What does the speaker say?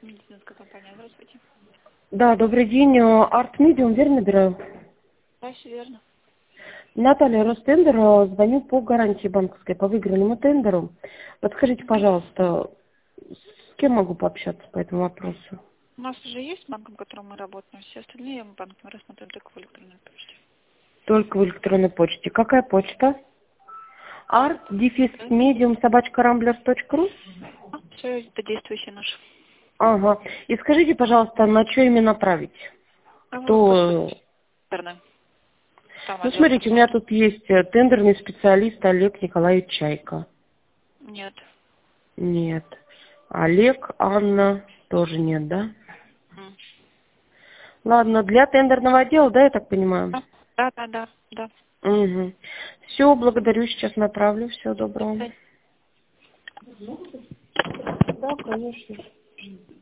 Медицинская компания, здравствуйте. Да, добрый день. Арт Медиум, верно набираю? Да, все верно. Наталья, Ростендер, звоню по гарантии банковской, по выигранному тендеру. Подскажите, пожалуйста, с кем могу пообщаться по этому вопросу? У нас уже есть банк, в котором мы работаем. Все остальные банки мы рассмотрим только в электронной почте. Только в электронной почте. Какая почта? art-medium@ramblers.ru. Все это действующие наши. Ага. И скажите, пожалуйста, на что именно направить? Кто... Почта. Наверное. Там Ну, отдел смотрите, у меня просмотра. тут есть тендерный специалист Олег Николаевич Чайка. Нет. Нет. Олег, Анна, тоже нет, да? М. Ладно, для тендерного отдела, да, я так понимаю? Да. Угу. Все, благодарю, сейчас направлю. Всего доброго. Да, конечно.